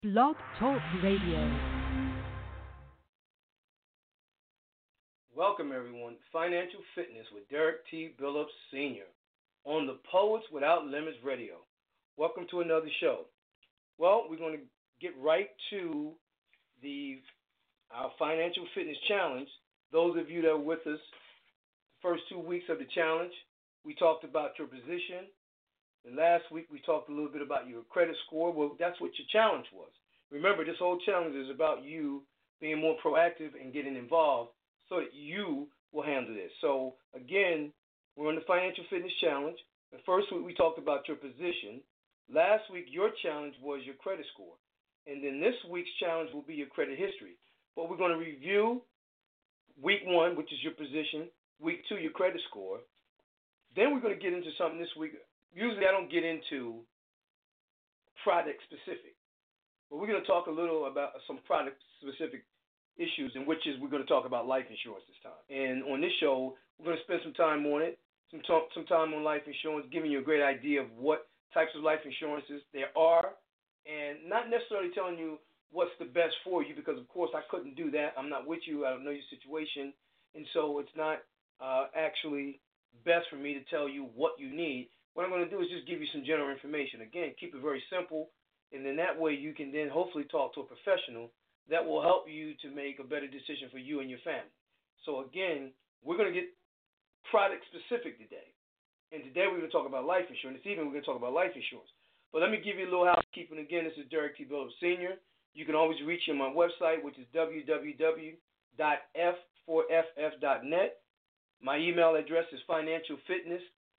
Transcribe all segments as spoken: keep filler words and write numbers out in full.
Blog Talk Radio. Welcome, everyone, to Financial Fitness with Derek T. Billups, Senior on the Poets Without Limits Radio. Welcome to another show. Well, we're going to get right to the our Financial Fitness Challenge. Those of you that were with us the first two weeks of the challenge, we talked about your position. And last week, we talked a little bit about your credit score. Well, that's what your challenge was. Remember, this whole challenge is about you being more proactive and getting involved so that you will handle this. So, again, we're on the Financial Fitness Challenge. The first week, we talked about your position. Last week, your challenge was your credit score. And then this week's challenge will be your credit history. But we're going to review week one, which is your position, week two, your credit score. Then we're going to get into something this week. Usually I don't get into product specific, but we're going to talk a little about some product specific issues, in which is we're going to talk about life insurance this time. And on this show, we're going to spend some time on it, some talk, some time on life insurance, giving you a great idea of what types of life insurances there are, and not necessarily telling you what's the best for you, because of course I couldn't do that. I'm not with you. I don't know your situation, and so it's not uh, actually best for me to tell you what you need. What I'm going to do is just give you some general information. Again, keep it very simple, and then that way you can then hopefully talk to a professional that will help you to make a better decision for you and your family. So again, we're going to get product specific today. And today we're going to talk about life insurance. This evening we're going to talk about life insurance. But let me give you a little housekeeping. Again, this is Derek T. Billups, Senior You can always reach me on my website, which is w w w dot f four f f dot net. My email address is financialfitness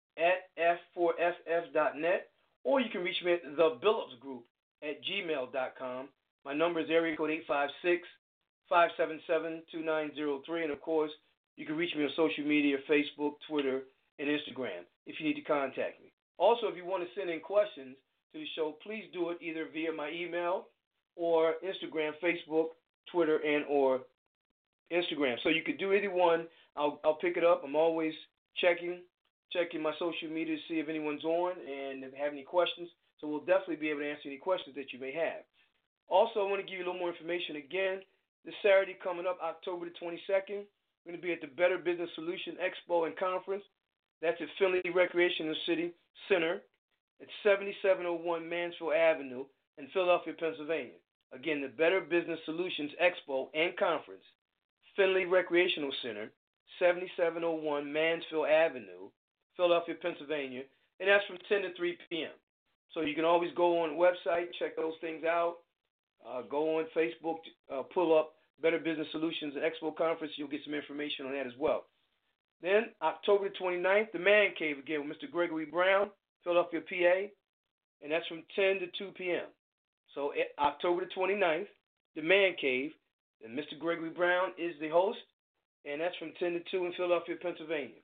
at f four f f dot net, or you can reach me at the Billups Group at gmail dot com. My number is area code eight five six, five seven seven, two nine zero three, and of course, you can reach me on social media, Facebook, Twitter, and Instagram if you need to contact me. Also, if you want to send in questions to the show, please do it either via my email or Instagram, Facebook, Twitter, and or Instagram. So you could do either one. I'll, I'll pick it up. I'm always checking. checking my social media to see if anyone's on and if they have any questions. So we'll definitely be able to answer any questions that you may have. Also, I want to give you a little more information. Again, this Saturday coming up, October the twenty-second, we're going to be at the Better Business Solution Expo and Conference. That's at Finley Recreational City Center at seventy-seven oh one Mansfield Avenue in Philadelphia, Pennsylvania. Again, the Better Business Solutions Expo and Conference, Finley Recreational Center, seventy-seven oh one Mansfield Avenue, Philadelphia, Pennsylvania, and that's from ten to three p.m. So you can always go on the website, check those things out. Uh, go on Facebook, uh, pull up Better Business Solutions and Expo Conference. You'll get some information on that as well. Then October the twenty-ninth, the Man Cave again with Mister Gregory Brown, Philadelphia, P A, and that's from ten to two p.m. So October the twenty-ninth, the Man Cave, and Mister Gregory Brown is the host, and that's from ten to two in Philadelphia, Pennsylvania.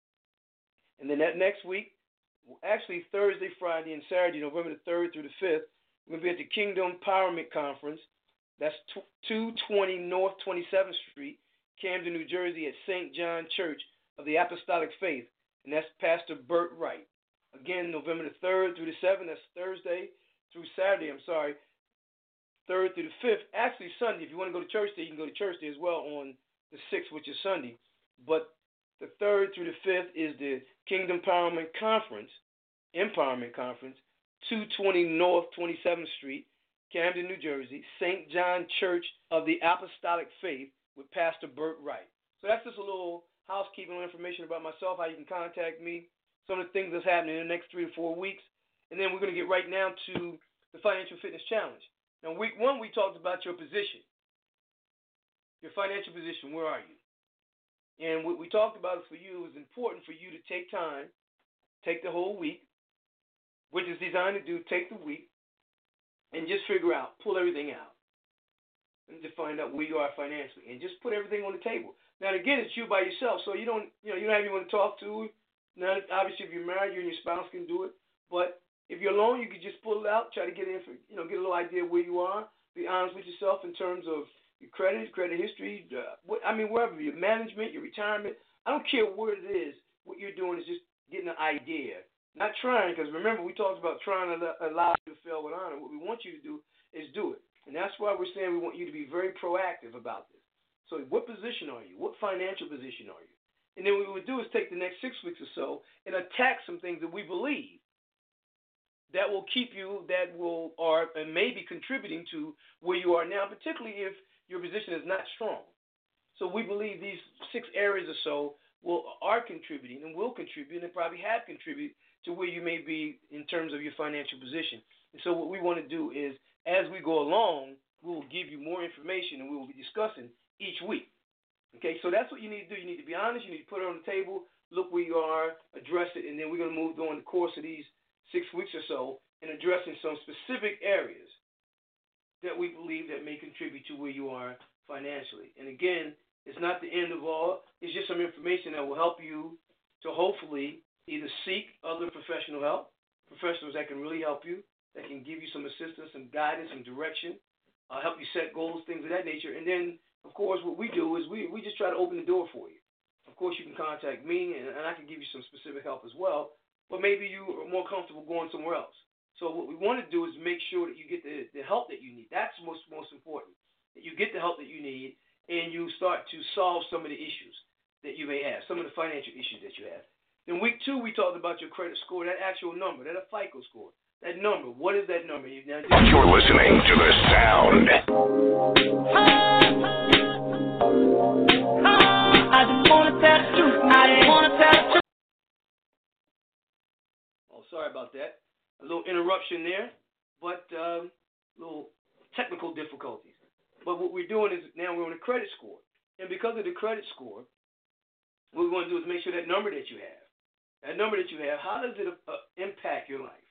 And then that next week, actually Thursday, Friday, and Saturday, November the third through the fifth, we're going to be at the Kingdom Empowerment Conference. That's two twenty North twenty-seventh Street, Camden, New Jersey, at Saint John Church of the Apostolic Faith, and that's Pastor Burt Wright. Again, November the third through the seventh, that's Thursday through Saturday, I'm sorry, third through the fifth. Actually, Sunday, if you want to go to church there, you can go to church there as well on the sixth, which is Sunday. But the third through the fifth is the Kingdom Empowerment Conference, Empowerment Conference, two twenty North twenty-seventh Street, Camden, New Jersey, Saint John Church of the Apostolic Faith with Pastor Burt Wright. So that's just a little housekeeping information about myself, how you can contact me, some of the things that's happening in the next three to four weeks. And then we're going to get right now to the Financial Fitness Challenge. Now, week one, we talked about your position, your financial position. Where are you? And what we talked about for you is important for you to take time, take the whole week, which is designed to do, take the week, and just figure out, pull everything out, and to find out where you are financially, and just put everything on the table. Now, again, it's you by yourself, so you don't, you know, you don't have anyone to talk to. Now, obviously, if you're married, you and your spouse can do it. But if you're alone, you can just pull it out, try to get in, for, you know, get a little idea of where you are. Be honest with yourself in terms of your credit, credit history. Uh, what, I mean, wherever your management, your retirement. I don't care what it is. What you're doing is just getting an idea. Not trying, because remember, we talked about trying to allow you to fail with honor. What we want you to do is do it. that's why we're saying we want you to be very proactive about this. So what position are you? What financial position are you? And then what we would do is take the next six weeks or so and attack some things that we believe that will keep you, that will, are and may be contributing to where you are now, particularly if your position is not strong. So we believe these six areas or so will are contributing and will contribute and probably have contributed to where you may be in terms of your financial position. And so what we want to do is, as we go along, we will give you more information and we will be discussing each week. Okay, so that's what you need to do. You need to be honest. You need to put it on the table, look where you are, address it, and then we're going to move on the course of these six weeks or so in addressing some specific areas that we believe that may contribute to where you are financially. And again, it's not the end of all. It's just some information that will help you to hopefully either seek other professional help, professionals that can really help you, that can give you some assistance, some guidance, some direction, uh, help you set goals, things of that nature. And then, of course, what we do is we, we just try to open the door for you. Of course, you can contact me, and, and I can give you some specific help as well, but maybe you are more comfortable going somewhere else. So what we want to do is make sure that you get the, the help that you need. That's most, most important, that you get the help that you need, and you start to solve some of the issues that you may have, some of the financial issues that you have. In week two, we talked about your credit score, that actual number, that FICO score. That number, what is that number? Now, you're listening to the sound. I just want to tell the truth. I just want to tell the truth. Oh, sorry about that. A little interruption there, but um, little technical difficulties. But what we're doing is now we're on a credit score. And because of the credit score, what we're going to do is make sure that number that you have, that number that you have, how does it uh, impact your life?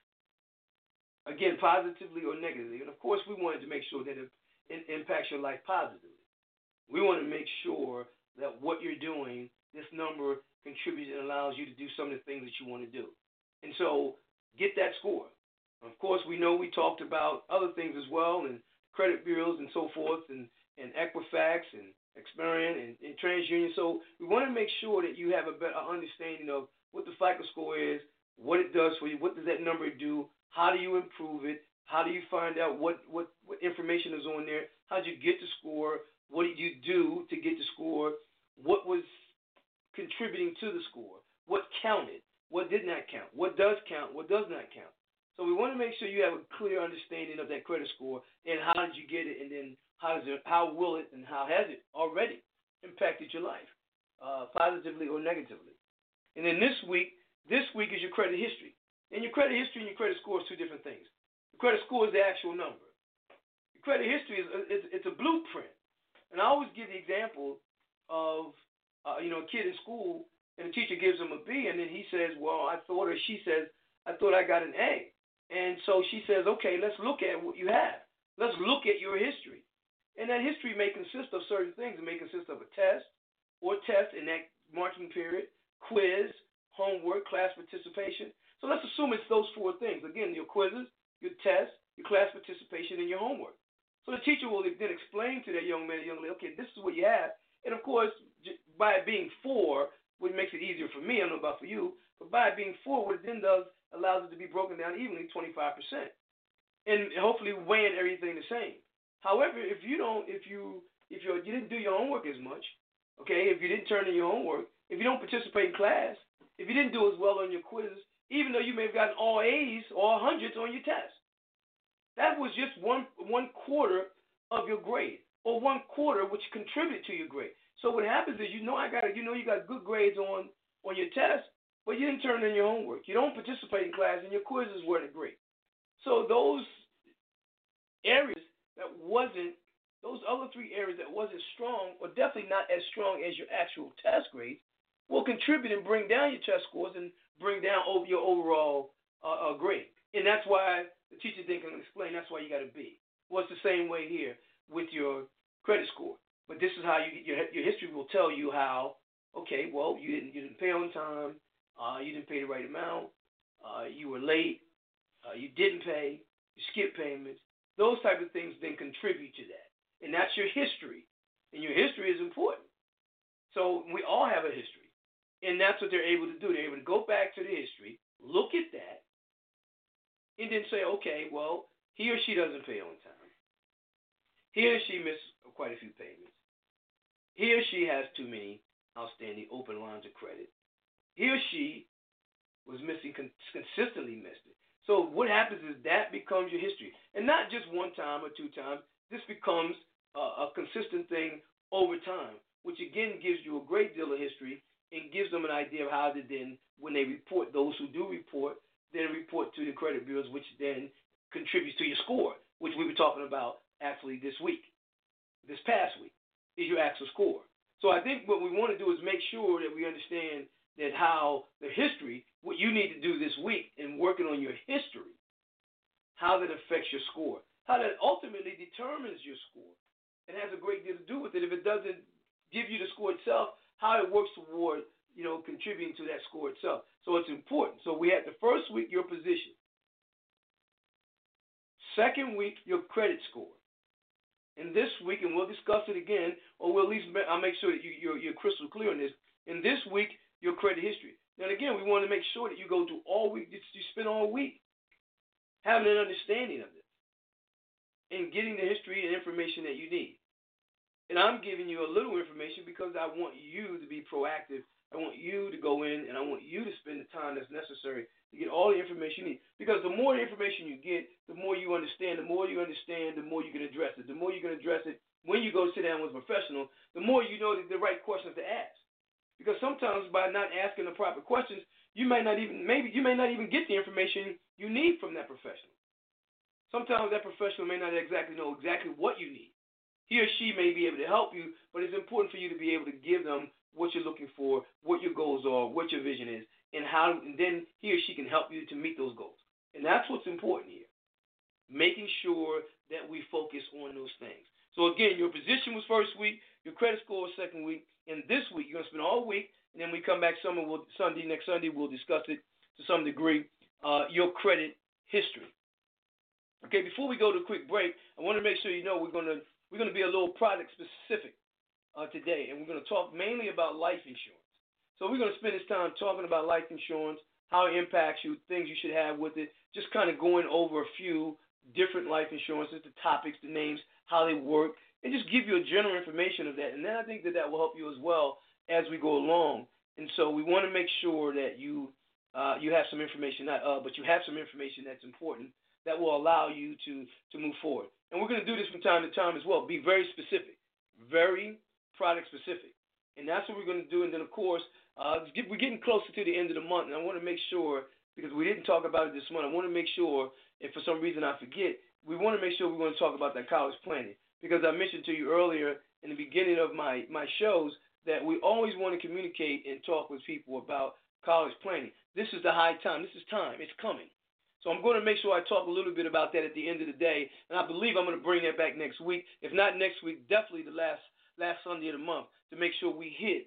Again, positively or negatively. And, of course, we wanted to make sure that it, it impacts your life positively. We want to make sure that what you're doing, this number contributes and allows you to do some of the things that you want to do. And so get that score. Of course, we know we talked about other things as well, and credit bureaus and so forth, and, and Equifax and Experian and, and TransUnion. So we want to make sure that you have a better understanding of what the FICO score is, what it does for you, what does that number do, how do you improve it, how do you find out what, what, what information is on there, how did you get the score, what did you do to get the score, what was contributing to the score, what counted, what did not count, what does count, what does not count. So we want to make sure you have a clear understanding of that credit score and how did you get it, and then how does it, how will it, and how has it already impacted your life, uh, positively or negatively. And then this week, this week is your credit history. And your credit history and your credit score is two different things. The credit score is the actual number. Your credit history is a, it's, it's a blueprint. And I always give the example of, uh, you know, a kid in school, and the teacher gives him a B, and then he says, well, I thought, or she says, I thought I got an A. And so she says, okay, let's look at what you have. Let's look at your history. And that history may consist of certain things. It may consist of a test or test in that marking period, quiz, homework, class participation. So let's assume it's those four things. Again, your quizzes, your tests, your class participation, and your homework. So the teacher will then explain to that young man, young lady, okay, this is what you have. And, of course, by it being four, which makes it easier for me, I don't know about for you, but by it being four, what it then does allows it to be broken down evenly, twenty-five percent, and hopefully weighing everything the same. However, if you don't, if you if you you didn't do your homework as much, okay, if you didn't turn in your homework, if you don't participate in class, if you didn't do as well on your quizzes, even though you may have gotten all A's or hundreds on your test, that was just one one quarter of your grade, or one quarter which contributed to your grade. So what happens is, you know, I got you know you got good grades on on your test, but you didn't turn in your homework. You don't participate in class, and your quizzes weren't great. So those areas that wasn't, those other three areas that wasn't strong, or definitely not as strong as your actual test grades, will contribute and bring down your test scores and bring down over your overall uh, uh, grade. And that's why the teacher then can explain that's why you got a B. Well, it's the same way here with your credit score. But this is how you get your your history will tell you how. Okay, well, you didn't you didn't pay on time, uh, you didn't pay the right amount, uh, you were late, uh, you didn't pay, you skipped payments. Those type of things then contribute to that, and that's your history. And your history is important. So we all have a history, and that's what they're able to do. They're able to go back to the history, look at that, and then say, okay, well, he or she doesn't pay on time. He or she missed quite a few payments. He or she has too many outstanding open lines of credit. He or she was missing, con- consistently missed it. So what happens is that becomes your history. And not just one time or two times. This becomes a, a consistent thing over time, which again gives you a great deal of history and gives them an idea of how to then, when they report, those who do report, then report to the credit bureaus, which then contributes to your score, which we were talking about actually this week, this past week, is your actual score. So I think what we want to do is make sure that we understand that how the history, what you need to do this week in working on your history, how that affects your score, how that ultimately determines your score. It has a great deal to do with it. If it doesn't give you the score itself, how it works toward, you know, contributing to that score itself. So it's important. So we had the first week, your position. Second week, your credit score. And this week, and we'll discuss it again, or we'll at least I'll make sure that you, you're, you're crystal clear on this. In this week, your credit history. Now, again, we want to make sure that you go through all week, you spend all week having an understanding of this and getting the history and information that you need. And I'm giving you a little information because I want you to be proactive. I want you to go in, and I want you to spend the time that's necessary to get all the information you need. Because the more information you get, the more you understand. The more you understand, the more you can address it. The more you can address it when you go sit down with a professional, the more you know the, the right questions to ask. Because sometimes by not asking the proper questions, you may not even maybe you may not even get the information you need from that professional. Sometimes that professional may not exactly know exactly what you need. He or she may be able to help you, but it's important for you to be able to give them what you're looking for, what your goals are, what your vision is, and how. And then he or she can help you to meet those goals. And that's what's important here, making sure that we focus on those things. So again, your position was first week, your credit score was second week, and this week you're gonna spend all week, and then we come back summer, we'll, Sunday next Sunday we'll discuss it to some degree. Uh, your credit history. Okay, before we go to a quick break, I want to make sure you know we're gonna we're gonna be a little product specific uh, today, and we're gonna talk mainly about life insurance. So we're gonna spend this time talking about life insurance, how it impacts you, things you should have with it, just kind of going over a few different life insurances, the topics, the names, how they work, and just give you a general information of that. And then I think that that will help you as well as we go along. And so we want to make sure that you uh, you have some information, not uh, but you have some information that's important that will allow you to, to move forward. And we're going to do this from time to time as well. Be very specific, very product specific. And that's what we're going to do. And then, of course, uh, we're getting closer to the end of the month, and I want to make sure, because we didn't talk about it this month, I want to make sure, if for some reason I forget, we want to make sure we're going to talk about that college planning. Because I mentioned to you earlier in the beginning of my, my shows that we always want to communicate and talk with people about college planning. This is the high time. This is time. It's coming. So I'm going to make sure I talk a little bit about that at the end of the day, and I believe I'm going to bring that back next week. If not next week, definitely the last last Sunday of the month, to make sure we hit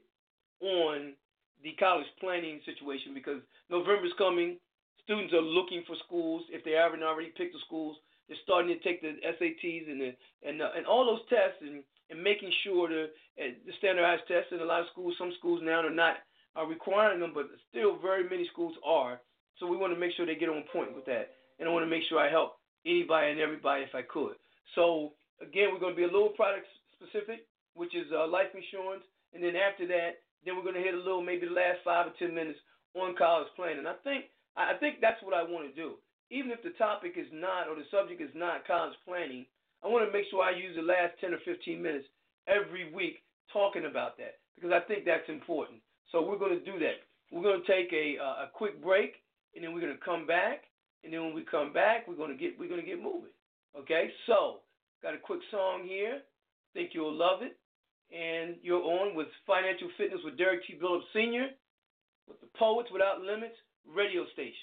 on the college planning situation, because November's coming. Students are looking for schools. If they haven't already picked the schools, they're starting to take the S A Ts and the, and uh, and all those tests, and, and making sure the uh, the standardized tests. And a lot of schools, some schools now are not are requiring them, but still very many schools are. So we want to make sure they get on point with that. And I want to make sure I help anybody and everybody if I could. So, again, we're going to be a little product specific, which is uh, life insurance. And then after that, then we're going to hit a little, maybe the last five or ten minutes on college planning. I think I think that's what I want to do. Even if the topic is not, or the subject is not college planning, I want to make sure I use the last ten or fifteen minutes every week talking about that, because I think that's important. So we're going to do that. We're going to take a, uh, a quick break, and then we're going to come back, and then when we come back, we're going to get we're going to get moving. Okay? So, got a quick song here. Think you'll love it. And you're on with Financial Fitness with Derek T. Billups Senior with the Poets Without Limits radio station.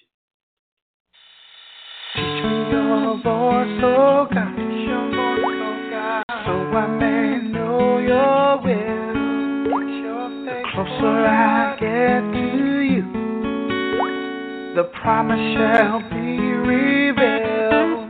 Your voice, oh God, your voice, oh God, so I may know your will. The closer I get to you, the promise shall be revealed.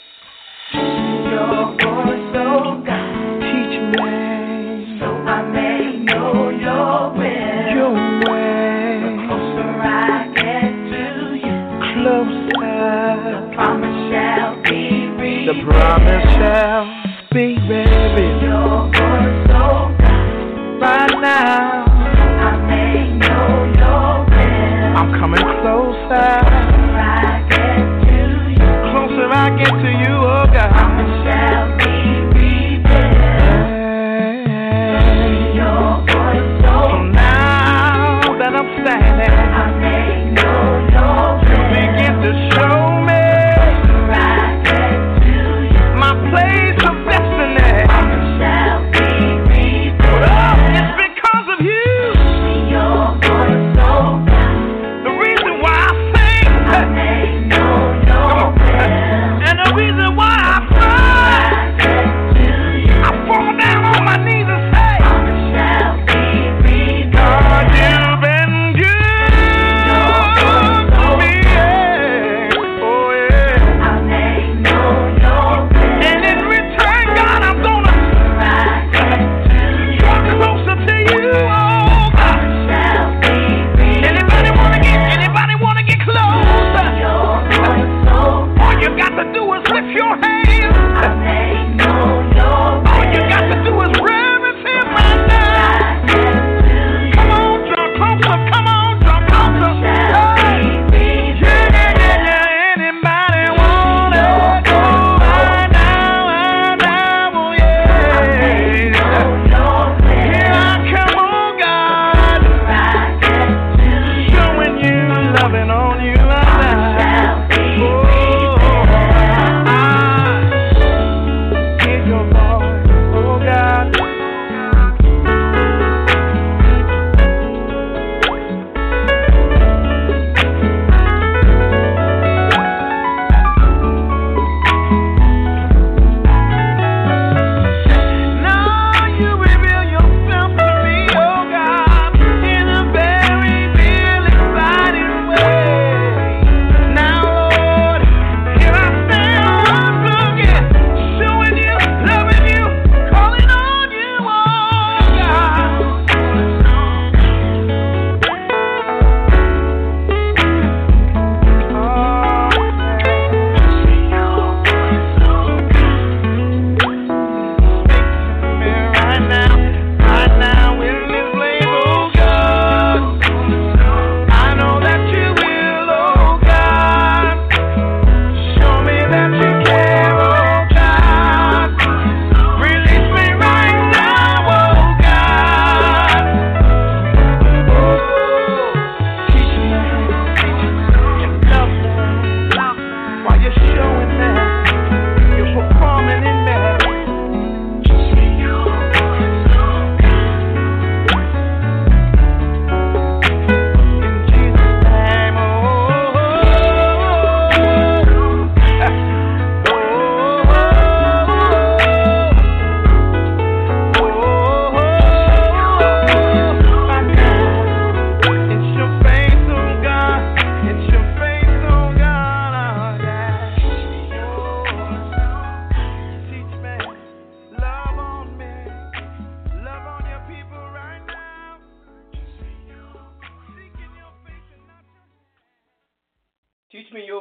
Your voice, oh God, teach me, so I may know your will. Your way, the closer I get to you, closer, the promise shall be revealed. The promise shall be revealed.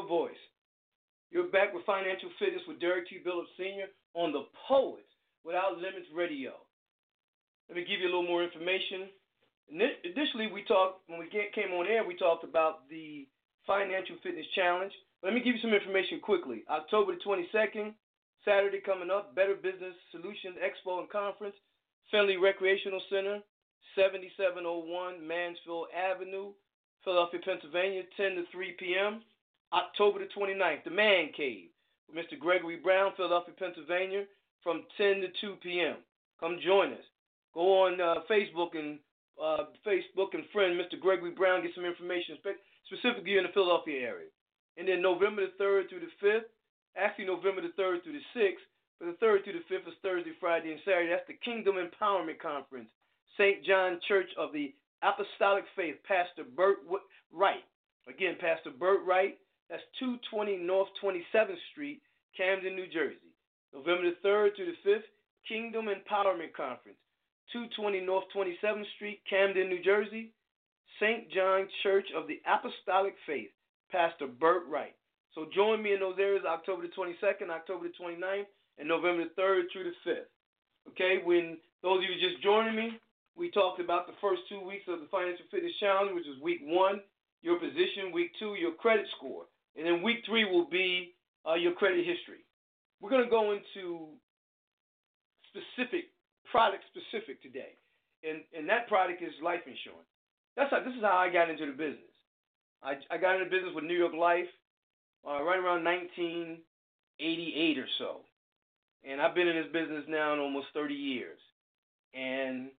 voice. You're back with Financial Fitness with Derek T. Billups Senior on the Poets Without Limits Radio. Let me give you a little more information. Initially, we talked, when we came on air, we talked about the Financial Fitness Challenge. But let me give you some information quickly. October the twenty-second, Saturday coming up, Better Business Solutions Expo and Conference, Findlay Recreational Center, seventy-seven oh one Mansfield Avenue, Philadelphia, Pennsylvania, ten to three p.m. October the twenty-ninth, the Man Cave with Mister Gregory Brown, Philadelphia, Pennsylvania, from ten to two p.m. Come join us. Go on uh, Facebook and uh, Facebook and friend Mister Gregory Brown, get some information, specifically in the Philadelphia area. And then November the third through the fifth, actually November the third through the sixth, but the third through the fifth is Thursday, Friday, and Saturday. That's the Kingdom Empowerment Conference, Saint John Church of the Apostolic Faith, Pastor Burt Wright. Again, Pastor Burt Wright, that's two twenty North twenty-seventh Street, Camden, New Jersey. November the third through the fifth, Kingdom Empowerment Conference, two twenty North twenty-seventh Street, Camden, New Jersey. Saint John Church of the Apostolic Faith, Pastor Burt Wright. So join me in those areas October the twenty-second, October the twenty-ninth, and November the third through the fifth. Okay, when those of you just joining me, we talked about the first two weeks of the Financial Fitness Challenge, which is week one, your position, week two, your credit score. And then week three will be uh, your credit history. We're going to go into specific, product specific today. And, and that product is life insurance. That's how, this is how I got into the business. I, I got into business with New York Life uh, right around nineteen eighty-eight or so. And I've been in this business now in almost thirty years. And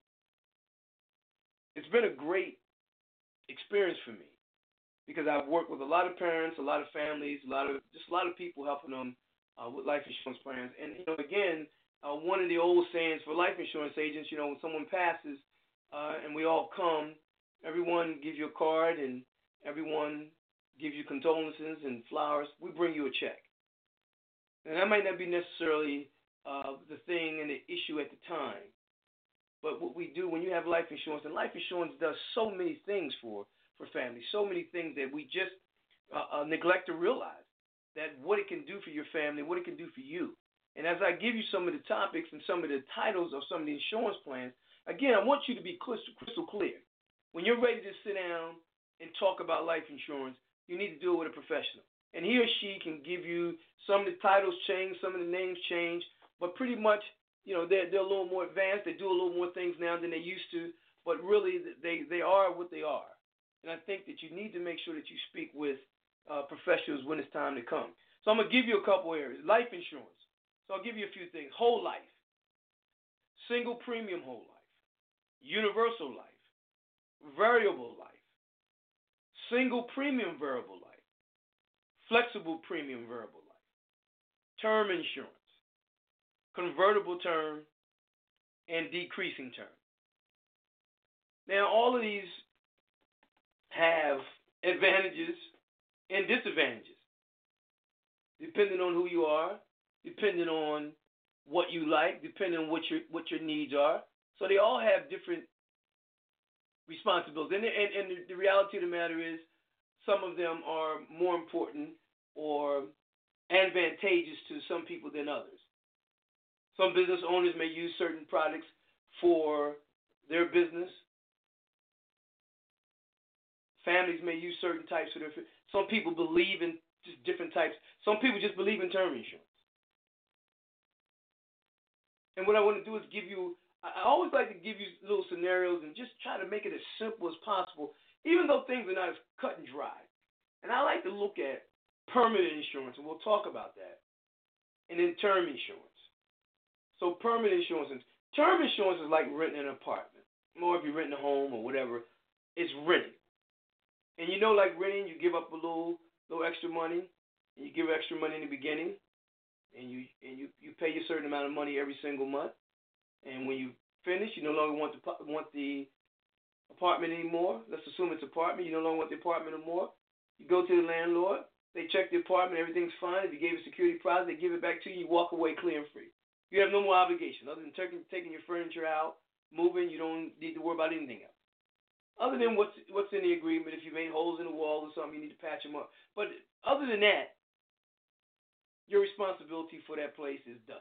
it's been a great experience for me because I've worked with a lot of parents, a lot of families, a lot of just a lot of people helping them uh, with life insurance plans. And you know, again, uh, one of the old sayings for life insurance agents, you know, when someone passes uh, and we all come, everyone gives you a card and everyone gives you condolences and flowers. We bring you a check. And that might not be necessarily uh, the thing and the issue at the time. But what we do when you have life insurance, and life insurance does so many things for, for families, so many things that we just uh, uh, neglect to realize that what it can do for your family, what it can do for you. And as I give you some of the topics and some of the titles of some of the insurance plans, again, I want you to be crystal, crystal clear. When you're ready to sit down and talk about life insurance, you need to do it with a professional. And he or she can give you some of the titles change, some of the names change, but pretty much, you know, they're, they're a little more advanced. They do a little more things now than they used to, but really they, they are what they are. And I think that you need to make sure that you speak with uh, professionals when it's time to come. So I'm going to give you a couple areas. Life insurance. So I'll give you a few things. Whole life. Single premium whole life. Universal life. Variable life. Single premium variable life. Flexible premium variable life. Term insurance. Convertible term, and decreasing term. Now, all of these have advantages and disadvantages, depending on who you are, depending on what you like, depending on what your what your needs are. So they all have different responsibilities. And, and, and the, the reality of the matter is some of them are more important or advantageous to some people than others. Some business owners may use certain products for their business. Families may use certain types for their. Some people believe in just different types. Some people just believe in term insurance. And what I want to do is give you. I always like to give you little scenarios and just try to make it as simple as possible, even though things are not as cut and dry. And I like to look at permanent insurance, and we'll talk about that, and then term insurance. So permanent insurance, and term insurance is like renting an apartment, or if you're renting a home or whatever, it's renting. And you know, like renting, you give up a little, little extra money, and you give extra money in the beginning, and you and you, you pay a certain amount of money every single month. And when you finish, you no longer want the want the apartment anymore. Let's assume it's an apartment. You no longer want the apartment anymore. You go to the landlord. They check the apartment. Everything's fine. If you gave a security deposit, they give it back to you. You walk away clear and free. You have no more obligation other than taking, taking your furniture out, moving. You don't need to worry about anything else. Other than what's what's in the agreement. If you made holes in the wall or something, you need to patch them up. But Other than that, your responsibility for that place is done.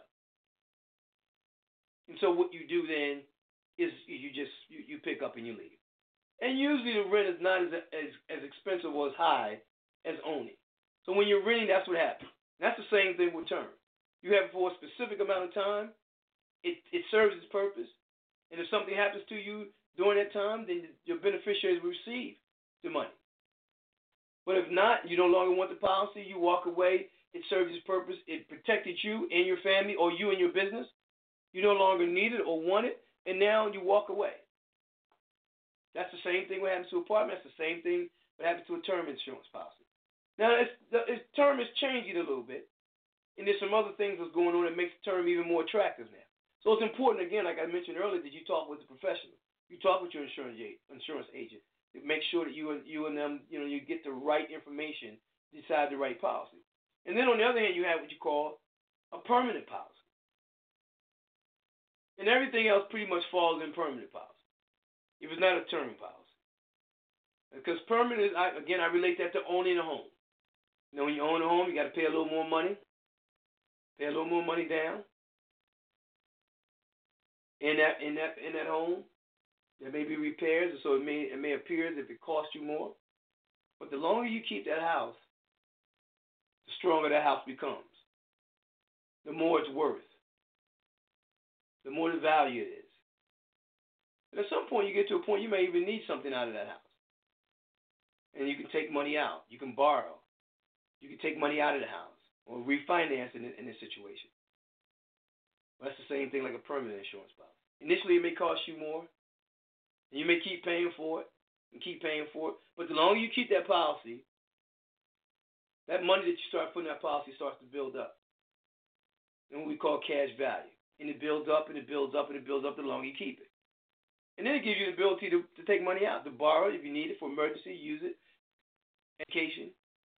And so what you do then is you just you, you pick up and you leave. And usually the rent is not as, as as expensive or as high as owning. So when you're renting, that's what happens. And that's the same thing with term. You have it for a specific amount of time. It it serves its purpose. And if something happens to you during that time, then your beneficiaries will receive the money. But if not, you no longer want the policy, you walk away, it serves its purpose, it protected you and your family or you and your business. You no longer need it or want it, and now you walk away. That's the same thing what happens to an apartment. That's the same thing what happens to a term insurance policy. Now, it's, the it's, term is changing a little bit, and there's some other things that's going on that makes the term even more attractive now. So it's important, again, like I mentioned earlier, that you talk with the professional. You talk with your insurance insurance agent. Make sure that you and you and them, you know, you get the right information, decide the right policy. And then on the other hand, you have what you call a permanent policy. And everything else pretty much falls in permanent policy, if it's not a term policy. Because permanent, I, again, I relate that to owning a home. You know, when you own a home, you got to pay a little more money, pay a little more money down in that in that in that home. There may be repairs, so it may it may appear as if it costs you more. But the longer you keep that house, the stronger that house becomes. The more it's worth. The more the value it is. And at some point you get to a point you may even need something out of that house. And you can take money out. You can borrow. You can take money out of the house or refinance in, in this situation. Well, that's the same thing like a permanent insurance policy. Initially it may cost you more. And you may keep paying for it and keep paying for it. But the longer you keep that policy, that money that you start putting in that policy starts to build up. And what we call cash value. And it builds up and it builds up and it builds up the longer you keep it. And then it gives you the ability to, to take money out, to borrow if you need it for emergency, use it, education,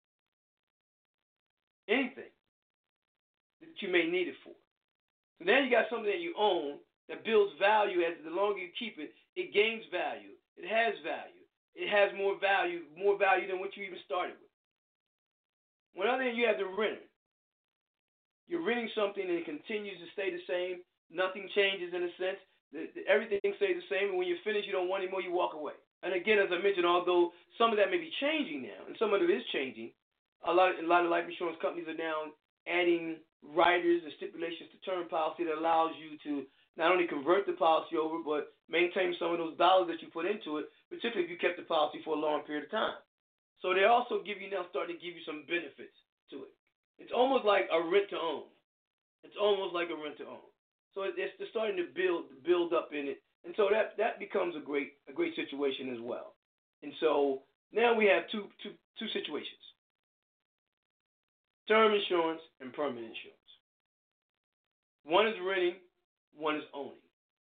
anything that you may need it for. So now you got something that you own that builds value as the longer you keep it, it gains value. It has value. It has more value, more value than what you even started with. On the other hand, you have the renter. You're renting something and it continues to stay the same. Nothing changes in a sense. The, the, everything stays the same. And when you're finished, you don't want anymore, you walk away. And again, as I mentioned, although some of that may be changing now, and some of it is changing, a lot, a lot of life insurance companies are now adding riders and stipulations to term policy that allows you to not only convert the policy over, but maintain some of those dollars that you put into it, particularly if you kept the policy for a long period of time. So they're also giving you now starting to give you some benefits to it. It's almost like a rent to own. It's almost like a rent to own. So it's they're starting to build build up in it, and so that that becomes a great a great situation as well. And so now we have two two two situations: term insurance and permanent insurance. One is renting. One is owning.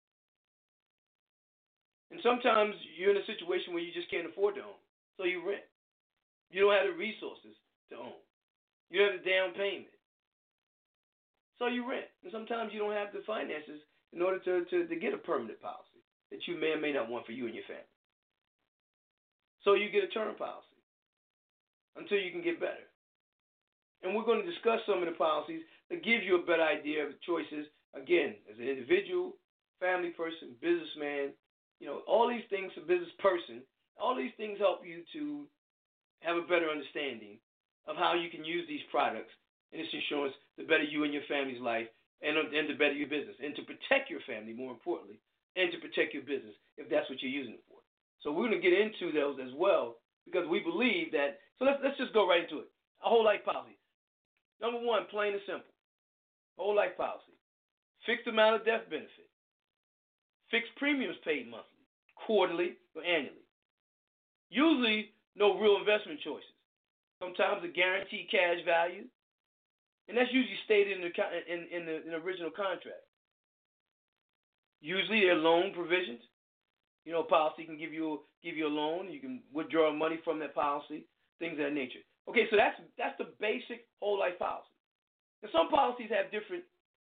And sometimes you're in a situation where you just can't afford to own, so you rent. You don't have the resources to own. You don't have the down payment, so you rent. And sometimes you don't have the finances in order to, to, to get a permanent policy that you may or may not want for you and your family. So you get a term policy until you can get better. And we're going to discuss some of the policies that give you a better idea of the choices. Again, as an individual, family person, businessman, you know, all these things, a business person, all these things help you to have a better understanding of how you can use these products and this insurance to better you and your family's life and, and to better your business and to protect your family, more importantly, and to protect your business if that's what you're using it for. So we're going to get into those as well because we believe that. So let's, let's just go right into it. A whole life policy. Number one, plain and simple. Whole life policy. Fixed amount of death benefit. Fixed premiums paid monthly, quarterly, or annually. Usually, no real investment choices. Sometimes a guaranteed cash value, and that's usually stated in the in, in the, in the original contract. Usually, there are loan provisions. You know, a policy can give you give you a loan. You can withdraw money from that policy, things of that nature. Okay, so that's that's the basic whole life policy. Now, some policies have different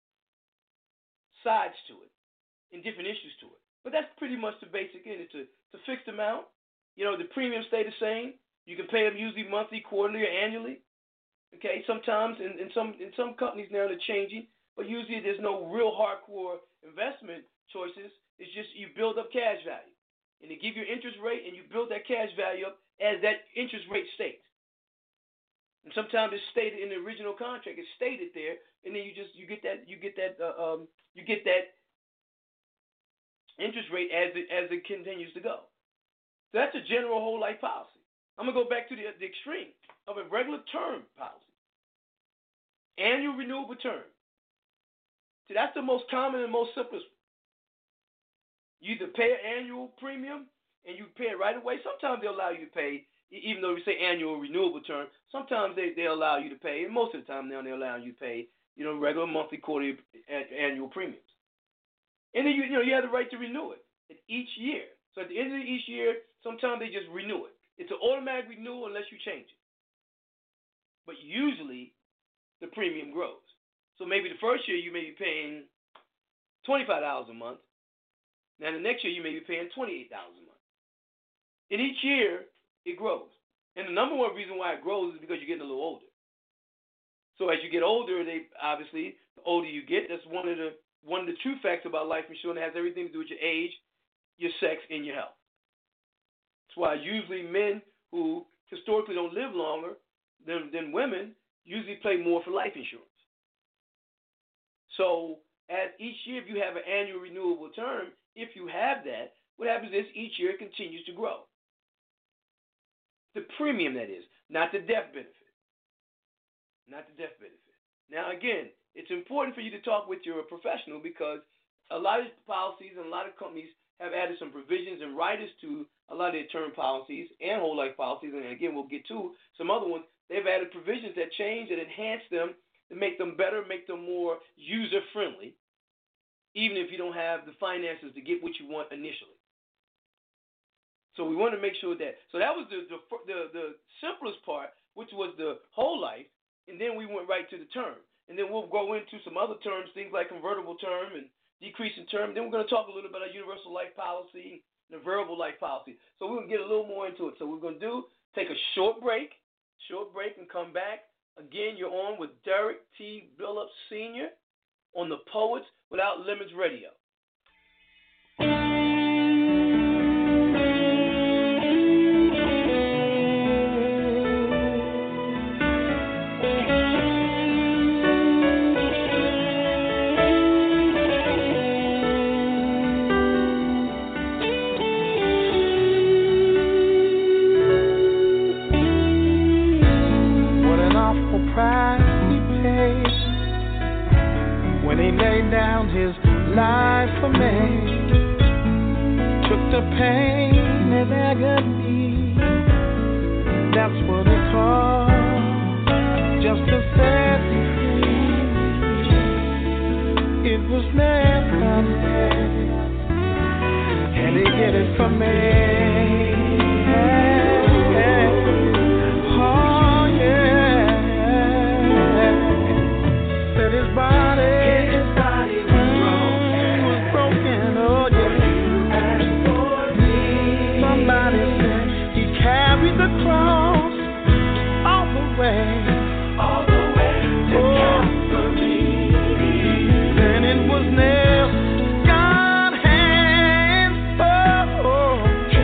sides to it and different issues to it. But that's pretty much the basic in it. It's a, it's a fixed amount. You know, the premiums stay the same. You can pay them usually monthly, quarterly, or annually. Okay, sometimes in, in some in some companies now they're changing, but usually there's no real hardcore investment choices. It's just you build up cash value, and they give you interest rate, and you build that cash value up as that interest rate states. And sometimes it's stated in the original contract. It's stated there, and then you just you get that you get that uh, um, you get that interest rate as it as it continues to go. So that's a general whole life policy. I'm gonna go back to the, the extreme of a regular term policy, annual renewable term. See, that's the most common and most simplest. You either pay an annual premium and you pay it right away. Sometimes they allow you to pay, even though we say annual renewable term. Sometimes they they allow you to pay, and most of the time now they allow you to pay, you know, regular monthly, quarterly, annual premiums. And then you you know you have the right to renew it at each year. So at the end of each year, sometimes they just renew it. It's an automatic renewal unless you change it. But usually, the premium grows. So maybe the first year you may be paying twenty-five dollars a month. Now the next year you may be paying twenty-eight dollars a month. And each year it grows. And the number one reason why it grows is because you're getting a little older. So as you get older, they obviously the older you get, that's one of the one of the true facts about life insurance. It has everything to do with your age, your sex, and your health. That's why usually men who historically don't live longer than, than women usually pay more for life insurance. So as each year, if you have an annual renewable term, if you have that, what happens is each year it continues to grow. The premium, that is, not the death benefit. Not the death benefit. Now, again, it's important for you to talk with your professional because a lot of policies and a lot of companies have added some provisions and riders to a lot of their term policies and whole life policies. And again, we'll get to some other ones. They've added provisions that change and enhance them to make them better, make them more user-friendly, even if you don't have the finances to get what you want initially. So we want to make sure that, so that was the, the, the, the simplest part, which was the whole life, and then we went right to the term. And then we'll go into some other terms, things like convertible term and decreasing term. Then we're going to talk a little about a universal life policy and a variable life policy. So we're going to get a little more into it. So we're going to do, take a short break, short break and come back. Again, you're on with Derek T. Billups Senior on the Poets Without Limits Radio. His life for me, took the pain and agony. That's what it cost, just to set me free. It was never meant, and he did it for me. Oh yeah, set his body. The cross all the way, all the way to Calvary. Then it was nailed, God hands, oh,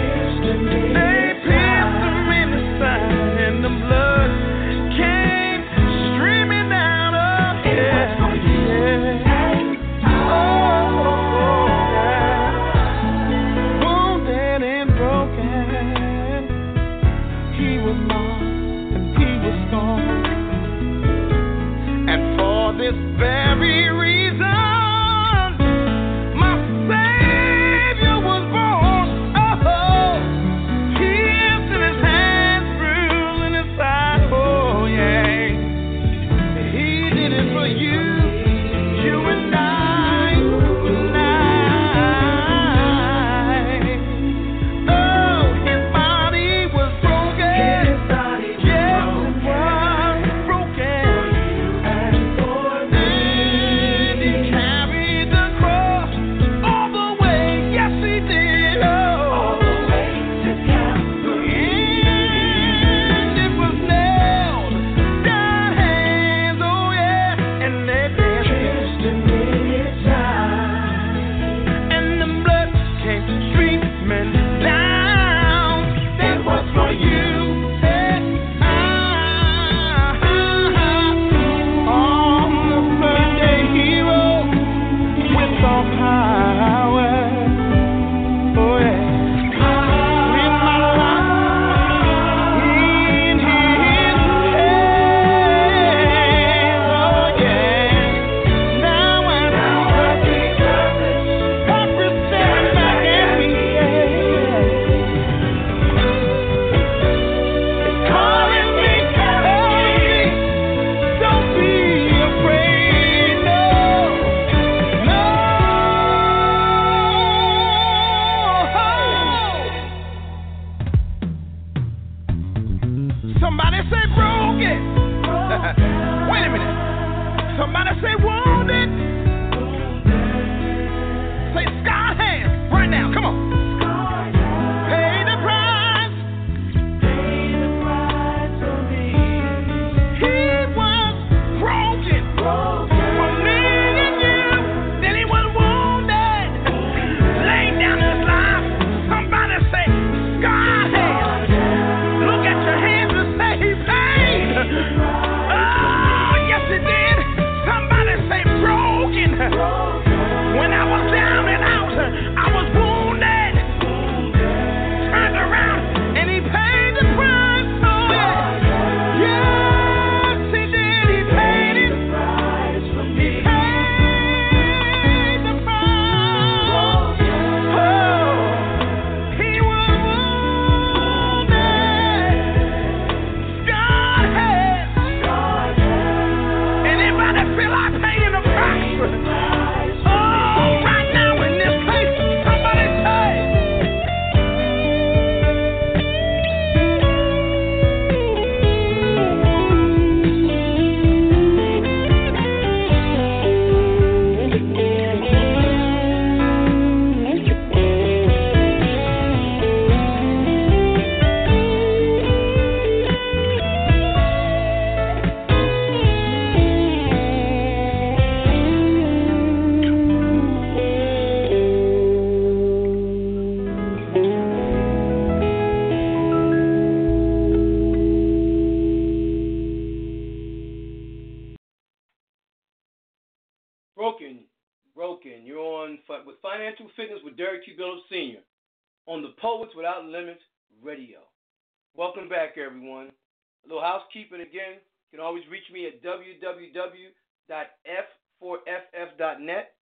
on with Financial Fitness with Derek T. Billups Senior on the Poets Without Limits Radio. Welcome back, everyone. A little housekeeping again. You can always reach me at w w w dot f four f f dot net.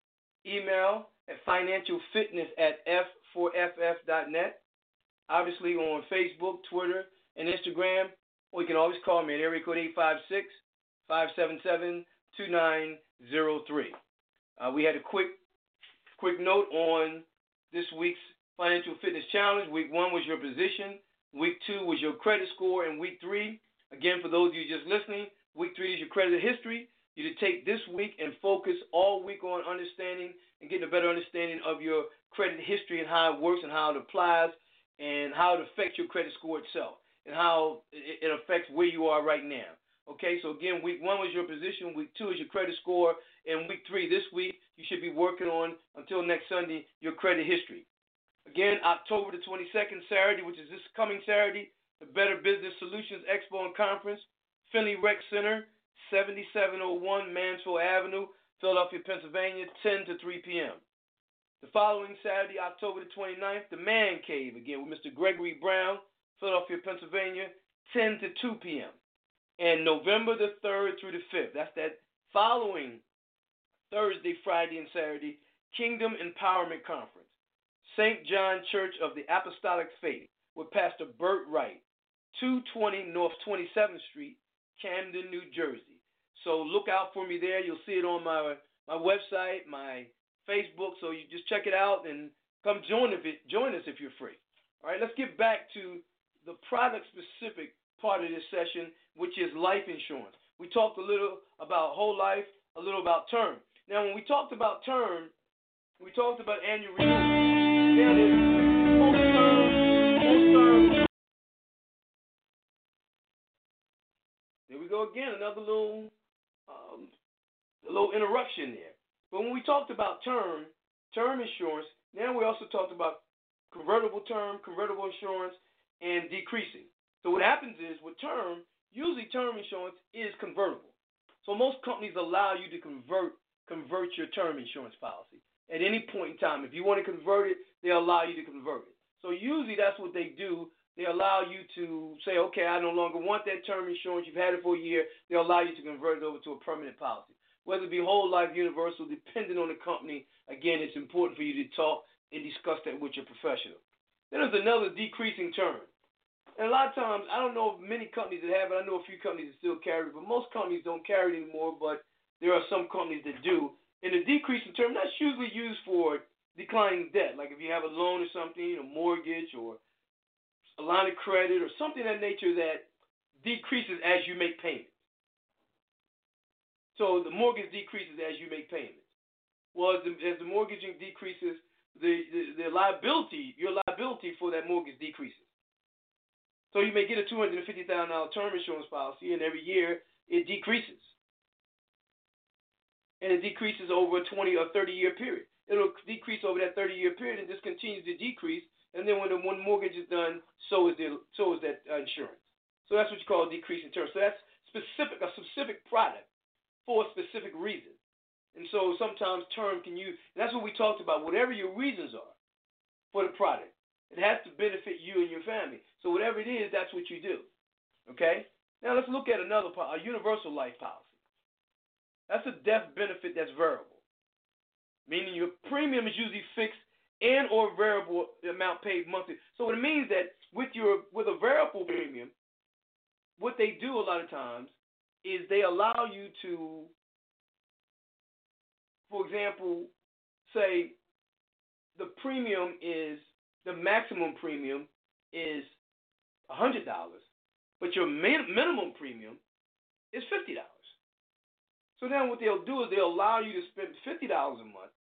Email at financialfitness at f four f f dot net. Obviously on Facebook, Twitter, and Instagram. Or you can always call me at area code eight five six, five seven seven, two nine zero three. Uh, we had a quick quick note on this week's Financial Fitness Challenge. Week one was your position. Week two was your credit score. And week three, again, for those of you just listening, week three is your credit history. You to take this week and focus all week on understanding and getting a better understanding of your credit history and how it works and how it applies and how it affects your credit score itself and how it affects where you are right now. Okay, so again, week one was your position, week two is your credit score, and week three, this week, you should be working on, until next Sunday, your credit history. Again, October the twenty-second, Saturday, which is this coming Saturday, the Better Business Solutions Expo and Conference, Finley Rec Center, seventy-seven oh one Mansfield Avenue, Philadelphia, Pennsylvania, ten to three p.m. The following Saturday, October the twenty-ninth, the Man Cave, again, with Mister Gregory Brown, Philadelphia, Pennsylvania, ten to two p.m. And November the third through the fifth, that's that following Thursday, Friday, and Saturday, Kingdom Empowerment Conference, Saint John Church of the Apostolic Faith with Pastor Burt Wright, two twenty North twenty-seventh Street, Camden, New Jersey. So look out for me there. You'll see it on my my website, my Facebook. So you just check it out and come join, if it, join us if you're free. All right, let's get back to the product-specific part of this session, which is life insurance. We talked a little about whole life, a little about term. Now, when we talked about term, we talked about annual renewal. Now, there's post term, post term. There we go again, another little, um, a little interruption there. But when we talked about term, term insurance, now we also talked about convertible term, convertible insurance, and decreasing. So what happens is with term, usually term insurance is convertible. So most companies allow you to convert convert your term insurance policy at any point in time. If you want to convert it, they allow you to convert it. So usually that's what they do. They allow you to say, okay, I no longer want that term insurance. You've had it for a year. They allow you to convert it over to a permanent policy. Whether it be whole life, universal, depending on the company, again, it's important for you to talk and discuss that with your professional. Then there's another decreasing term. And a lot of times, I don't know of many companies that have it. I know a few companies that still carry it, but most companies don't carry it anymore, but there are some companies that do. And the decreasing term, that's usually used for declining debt. Like if you have a loan or something, a mortgage or a line of credit or something of that nature that decreases as you make payments. So the mortgage decreases as you make payments. Well, as the, as the mortgaging decreases, the, the, the liability, your liability for that mortgage decreases. So you may get a two hundred fifty thousand dollars term insurance policy, and every year it decreases. And it decreases over a twenty or thirty year period. It'll decrease over that thirty year period and just continues to decrease. And then when the one mortgage is done, so is the so is that uh, insurance. So that's what you call a decreasing term. So that's specific, a specific product for a specific reason. And so sometimes term can use, and that's what we talked about, whatever your reasons are for the product. It has to benefit you and your family. So whatever it is, that's what you do. Okay? Now let's look at another part, a universal life policy. That's a death benefit that's variable, meaning your premium is usually fixed and or variable amount paid monthly. So it means that with your with a variable premium, what they do a lot of times is they allow you to, for example, say the premium is, the maximum premium is one hundred dollars, but your min- minimum premium is fifty dollars. So then what they'll do is they'll allow you to spend fifty dollars a month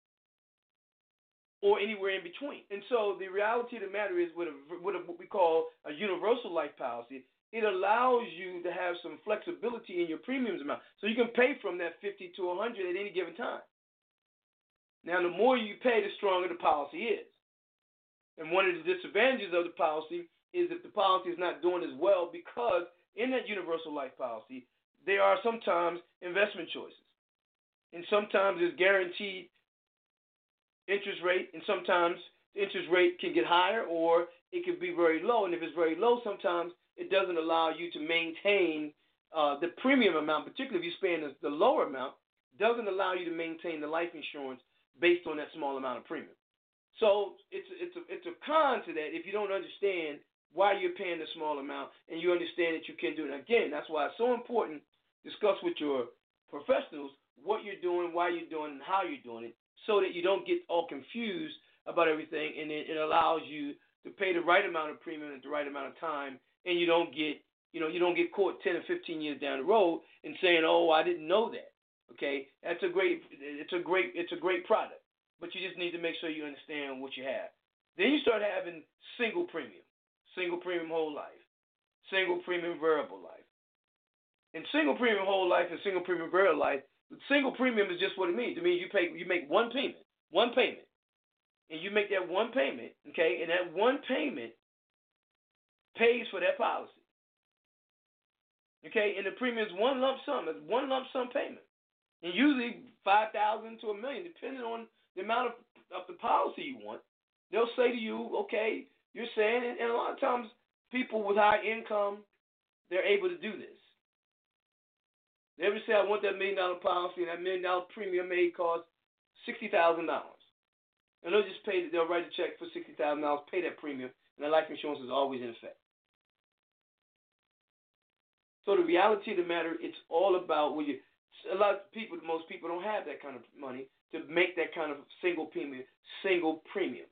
or anywhere in between. And so the reality of the matter is with, a, with a, what we call a universal life policy, it allows you to have some flexibility in your premiums amount. So you can pay from that fifty to one hundred at any given time. Now, the more you pay, the stronger the policy is. And one of the disadvantages of the policy is if the policy is not doing as well, because in that universal life policy, there are sometimes investment choices. And sometimes it's guaranteed interest rate, and sometimes the interest rate can get higher or it can be very low. And if it's very low, sometimes it doesn't allow you to maintain uh, the premium amount, particularly if you're paying the, the lower amount, doesn't allow you to maintain the life insurance based on that small amount of premium. So it's it's a, it's a con to that if you don't understand why you're paying the small amount and you understand that you can do it. Again, that's why it's so important to discuss with your professionals what you're doing, why you're doing, and how you're doing it, so that you don't get all confused about everything, and it, it allows you to pay the right amount of premium at the right amount of time, and you don't get you know you don't get caught ten or fifteen years down the road and saying, oh, I didn't know that. Okay, that's a great it's a great it's a great product. But you just need to make sure you understand what you have. Then you start having single premium, single premium whole life, single premium variable life. And single premium whole life and single premium variable life, single premium is just what it means. It means you pay you make one payment, one payment, and you make that one payment, okay, and that one payment pays for that policy. Okay, and the premium is one lump sum, it's one lump sum payment. And usually five thousand to a million, depending on the amount of, of the policy you want. They'll say to you, okay, you're saying, and, and a lot of times people with high income, they're able to do this. They ever say, I want that million dollar policy, and that million dollar premium may cost sixty thousand dollars. And they'll just pay, they'll write a check for sixty thousand dollars, pay that premium, and the life insurance is always in effect. So the reality of the matter, it's all about when you, a lot of people, most people don't have that kind of money to make that kind of single premium, single premium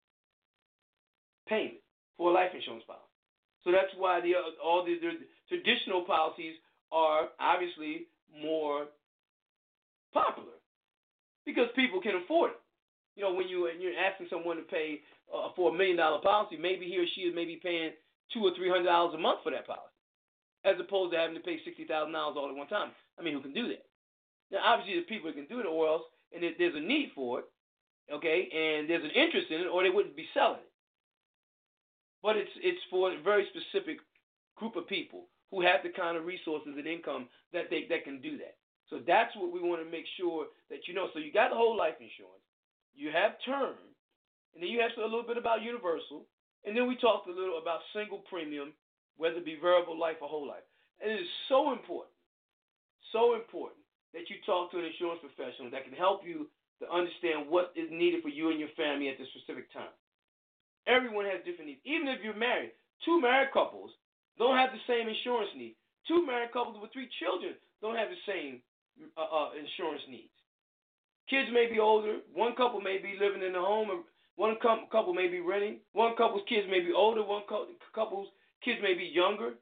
payment for a life insurance policy. So that's why the all the, the traditional policies are obviously more popular because people can afford it. You know, when you when you're asking someone to pay uh, for a million dollar policy, maybe he or she is maybe paying two or three hundred dollars a month for that policy, as opposed to having to pay sixty thousand dollars all at one time. I mean, who can do that? Now, obviously, the people that can do it, or else, and if there's a need for it, okay, and there's an interest in it, or they wouldn't be selling it. But it's it's for a very specific group of people who have the kind of resources and income that they that can do that. So that's what we want to make sure that you know. So you got the whole life insurance, you have term, and then you have a little bit about universal, and then we talked a little about single premium, whether it be variable life or whole life. And it is so important, so important that you talk to an insurance professional that can help you to understand what is needed for you and your family at this specific time. Everyone has different needs. Even if you're married, two married couples don't have the same insurance needs. Two married couples with three children don't have the same uh, uh, insurance needs. Kids may be older. One couple may be living in the home. Or one couple may be renting. One couple's kids may be older. One couple's kids may be younger.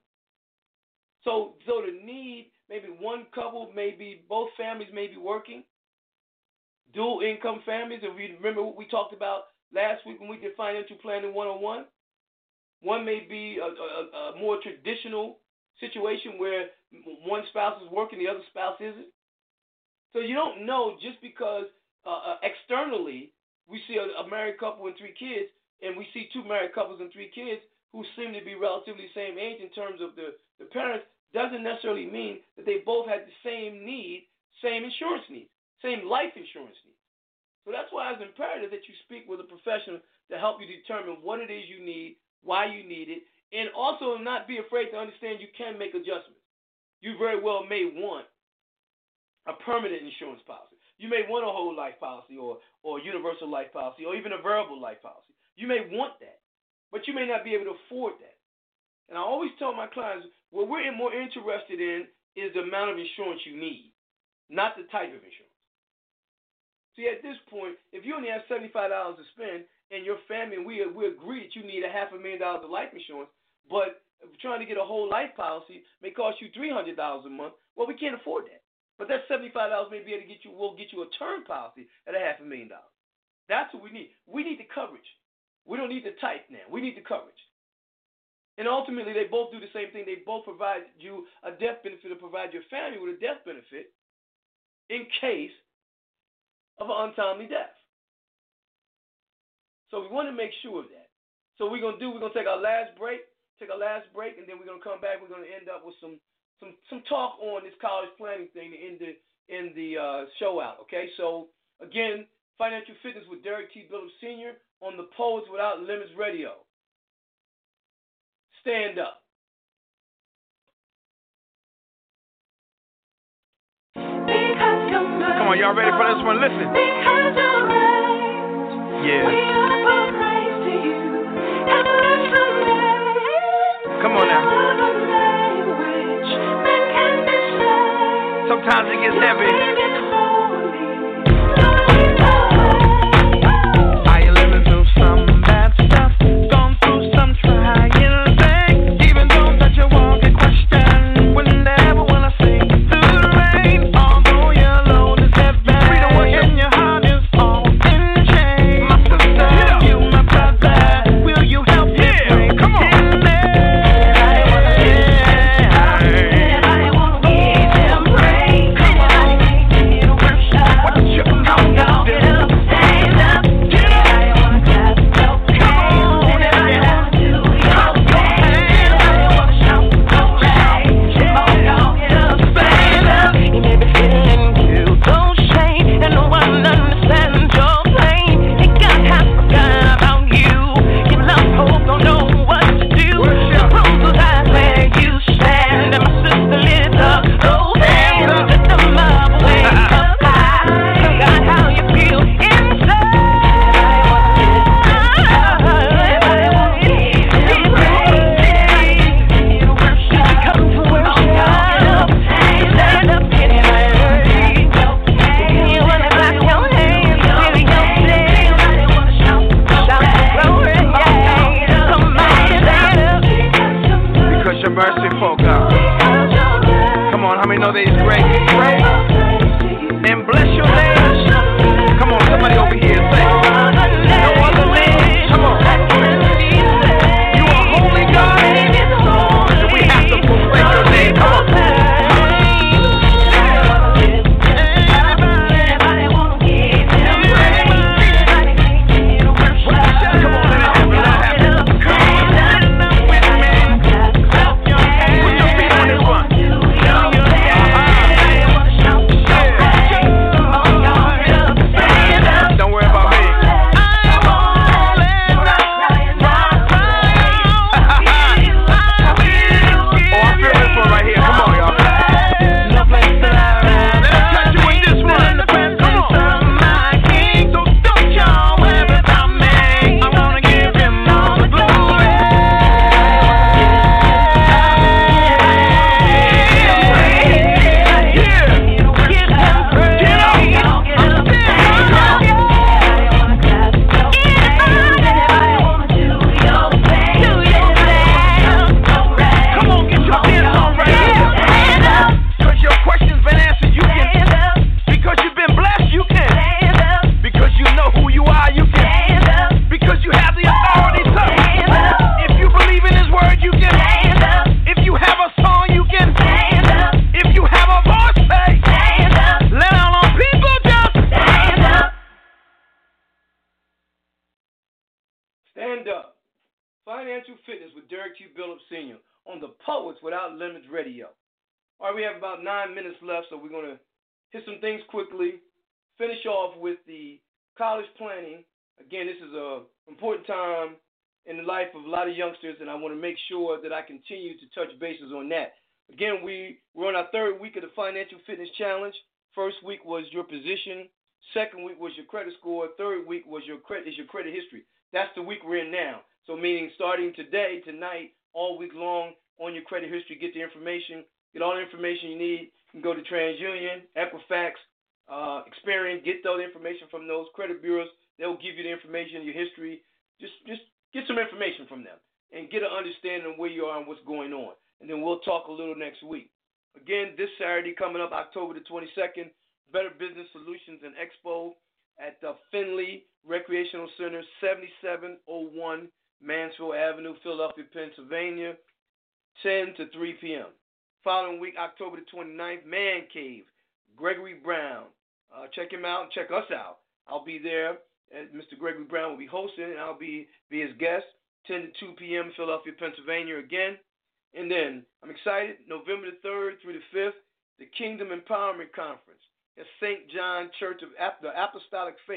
So, so the need, maybe one couple, maybe both families may be working, dual income families. If we remember what we talked about last week when we did financial planning one oh one, one may be a, a, a more traditional situation where one spouse is working, the other spouse isn't. So you don't know just because uh, externally we see a, a married couple and three kids, and we see two married couples and three kids who seem to be relatively the same age in terms of the, the parents, doesn't necessarily mean that they both had the same need, same insurance needs, same life insurance needs. So that's why it's imperative that you speak with a professional to help you determine what it is you need, why you need it, and also not be afraid to understand you can make adjustments. You very well may want a permanent insurance policy. You may want a whole life policy or, or universal life policy or even a variable life policy. You may want that, but you may not be able to afford that. And I always tell my clients, what we're more interested in is the amount of insurance you need, not the type of insurance. See, at this point, if you only have seventy-five dollars to spend and your family, and we, we agree that you need a half a million dollars of life insurance, but trying to get a whole life policy may cost you three hundred dollars a month, well, we can't afford that. But that seventy-five dollars may be able to get you, will get you a term policy at a half a million dollars. That's what we need. We need the coverage. We don't need the type now. We need the coverage. And ultimately, they both do the same thing. They both provide you a death benefit or provide your family with a death benefit in case of an untimely death. So we want to make sure of that. So we're going to do, we're going to take our last break, take our last break, and then we're going to come back. We're going to end up with some some some talk on this college planning thing to end the, end the uh, show out, okay? So, again, Financial Fitness with Derek T. Billups Senior on the Poets Without Limits Radio. Stand up. Come on, y'all ready for this one? Listen. Yeah. Come on now. Sometimes it gets heavy. Are you living through some bad stuff? Gone through some trying things? Even though that you won't get questioned, whenever when I sing through the rain, although your load is heavy, freedom in your heart is all in chains. My sister, you my brother, will you help me bring Come on. In there? Merciful God. Come on, how many know that He's great? Great. And bless your name. Come on, somebody over here say, no other name. Come on. You are holy God. And we have to proclaim your name. Come on. Stand up. Financial Fitness with Derek T. Billups Senior on the Poets Without Limits Radio. All right, we have about nine minutes left, so we're going to hit some things quickly. Finish off with the college planning. Again, this is an important time in the life of a lot of youngsters, and I want to make sure that I continue to touch bases on that. Again, we, we're on our third week of the Financial Fitness Challenge. First week was your position. Second week was your credit score. Third week was your credit, is your credit history. That's the week we're in now. So meaning starting today, tonight, all week long on your credit history, get the information, get all the information you need. You can go to TransUnion, Equifax, uh, Experian, get those information from those credit bureaus. They'll give you the information, your history. Just just get some information from them and get an understanding of where you are and what's going on. And then we'll talk a little next week. Again, this Saturday coming up, October the twenty-second, Better Business Solutions and Expo at the Finley Recreational Center, seventy-seven oh one Mansfield Avenue, Philadelphia, Pennsylvania, ten to three p.m. Following week, October the twenty-ninth, Man Cave, Gregory Brown. Uh, check him out and check us out. I'll be there. And Mister Gregory Brown will be hosting, and I'll be, be his guest, ten to two p.m., Philadelphia, Pennsylvania again. And then I'm excited, November the third through the fifth, the Kingdom Empowerment Conference at Saint John Church of the Apostolic Faith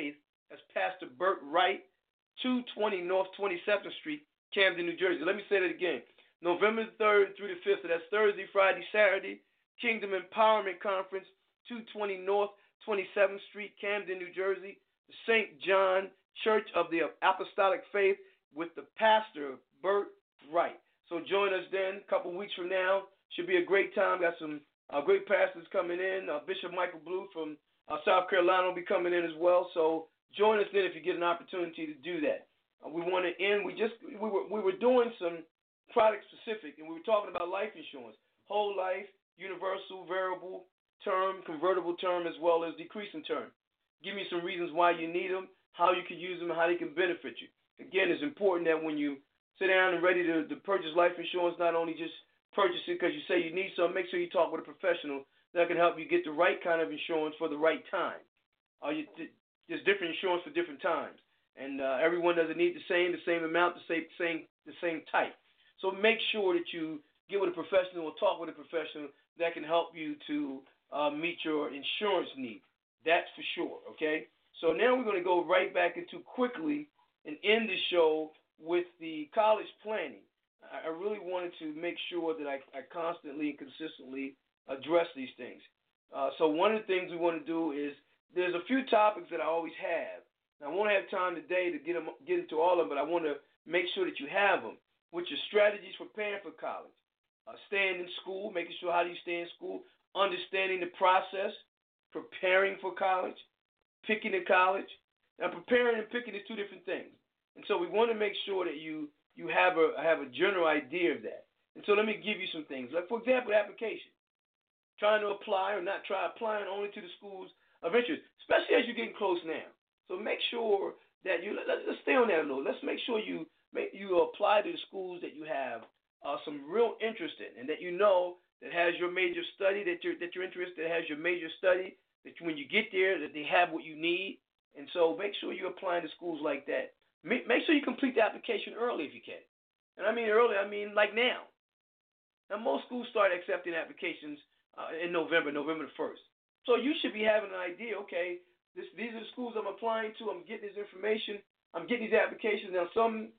That's Pastor Burt Wright, two twenty North twenty-second Street, Camden, New Jersey. Let me say that again. November the third through the fifth, so that's Thursday, Friday, Saturday, Kingdom Empowerment Conference, two twenty North twenty-seventh Street, Camden, New Jersey, the Saint John Church of the Apostolic Faith with the pastor, Burt Wright. So join us then a couple weeks from now. Should be a great time. Got some uh, great pastors coming in. Uh, Bishop Michael Blue from uh, South Carolina will be coming in as well. So join us then if you get an opportunity to do that. Uh, we want to end. We just we were we were doing some product specific, and we were talking about life insurance, whole life, universal, variable term, convertible term, as well as decreasing term. Give me some reasons why you need them, how you can use them, and how they can benefit you. Again, it's important that when you sit down and ready to, to purchase life insurance, not only just purchase it because you say you need some, make sure you talk with a professional that can help you get the right kind of insurance for the right time. Uh, you, there's different insurance for different times, and uh, everyone doesn't need the same, the same amount, the same, same, the same type. So make sure that you get with a professional or talk with a professional that can help you to uh, meet your insurance needs. That's for sure, okay? So now we're going to go right back into quickly and end the show with the college planning. I really wanted to make sure that I, I constantly and consistently address these things. Uh, so one of the things we want to do is there's a few topics that I always have. Now, I won't have time today to get, them, get into all of them, but I want to make sure that you have them, which are strategies for preparing for college, uh, staying in school, making sure how do you stay in school, understanding the process, preparing for college, picking a college. Now, preparing and picking is two different things. And so we want to make sure that you you have a have a general idea of that. And so let me give you some things. Like, for example, application. Trying to apply or not try applying only to the schools of interest, especially as you're getting close now. So make sure that you, let's, let's stay on that a little. Let's make sure you make, you apply to the schools that you have uh, some real interest in and that you know that has your major study, that you're, that you're interested, that has your major study, that when you get there, that they have what you need. And so make sure you're applying to schools like that. Make, make sure you complete the application early if you can. And I mean early, I mean like now. Now, most schools start accepting applications uh, in November, November the first. So you should be having an idea, okay, this, these are the schools I'm applying to. I'm getting this information. I'm getting these applications. Now, some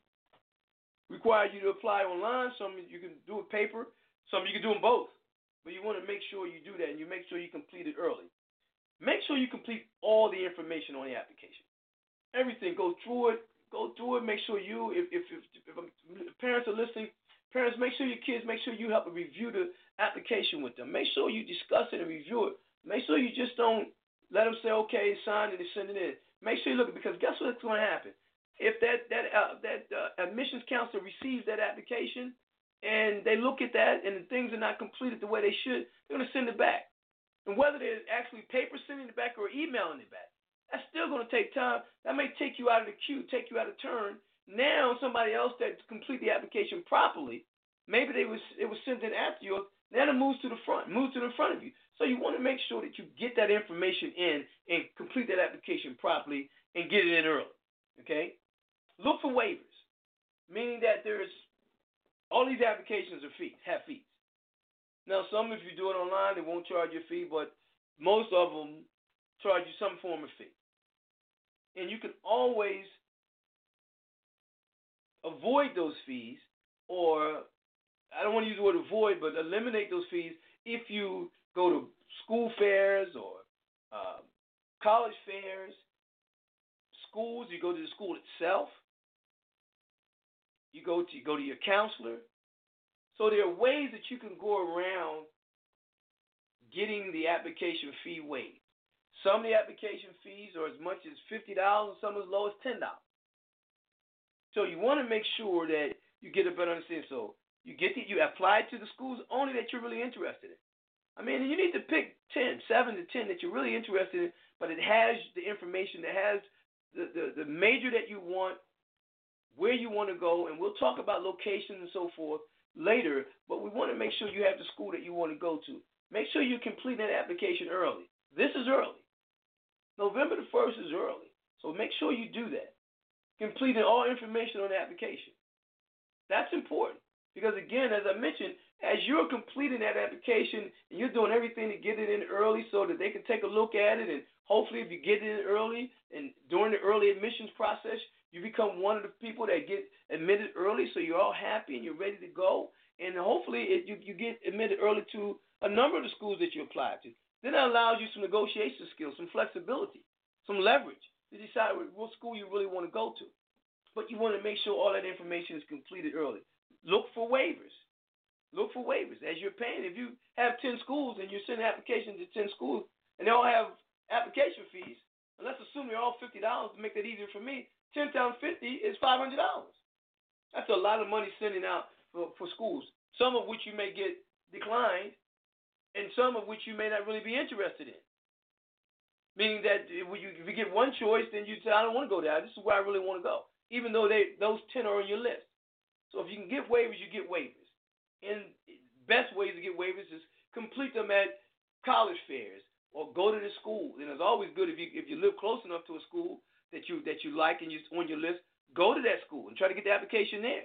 require you to apply online. Some you can do it paper. Some you can do them both. But you want to make sure you do that, and you make sure you complete it early. Make sure you complete all the information on the application. Everything. Go through it. Go through it. Make sure you, if, if, if, if parents are listening, parents, make sure your kids, make sure you help review the application with them. Make sure you discuss it and review it. Make sure you just don't let them say, okay, sign it and send it in. Make sure you look at it, because guess what's going to happen? If that that uh, that uh, admissions counselor receives that application and they look at that and the things are not completed the way they should, they're going to send it back. And whether they're actually paper sending it back or emailing it back, that's still going to take time. That may take you out of the queue, take you out of turn. Now somebody else that complete the application properly, maybe they was it was sent in after you. Now it moves to the front, moves to the front of you. So you want to make sure that you get that information in and complete that application properly and get it in early. Okay? Look for waivers, meaning that there's all these applications are fees, have fees. Now, some, if you do it online, they won't charge you a fee, but most of them charge you some form of fee. And you can always avoid those fees, or I don't want to use the word avoid, but eliminate those fees if you go to school fairs or uh, college fairs, schools, you go to the school itself, you go to, you go to your counselor. So there are ways that you can go around getting the application fee waived. Some of the application fees are as much as fifty dollars and some as low as ten dollars. So you want to make sure that you get a better understanding. So you get the, you apply to the schools only that you're really interested in. I mean, you need to pick ten, seven to ten that you're really interested in, but it has the information, that has the, the, the major that you want, where you want to go, and we'll talk about locations and so forth later, but we want to make sure you have the school that you want to go to. Make sure you complete that application early. This is early. November the first is early, so make sure you do that. Completing all information on the application. That's important because, again, as I mentioned, as you're completing that application and you're doing everything to get it in early so that they can take a look at it and Hopefully, if you get in early and during the early admissions process, you become one of the people that get admitted early, so you're all happy and you're ready to go. And hopefully, it, you, you get admitted early to a number of the schools that you apply to. Then that allows you some negotiation skills, some flexibility, some leverage to decide what school you really want to go to. But you want to make sure all that information is completed early. Look for waivers. Look for waivers as you're paying. If you have ten schools and you're sending applications to ten schools and they all have application fees, and let's assume they're all fifty dollars to make that easier for me, ten times fifty is five hundred dollars. That's a lot of money sending out for, for schools, some of which you may get declined and some of which you may not really be interested in. Meaning that if you, if you get one choice, then you say, I don't want to go there. This is where I really want to go, even though they those ten are on your list. So if you can get waivers, you get waivers. And best ways to get waivers is complete them at college fairs or go to the school. And it's always good if you if you live close enough to a school that you that you like and you're on your list, go to that school and try to get the application there.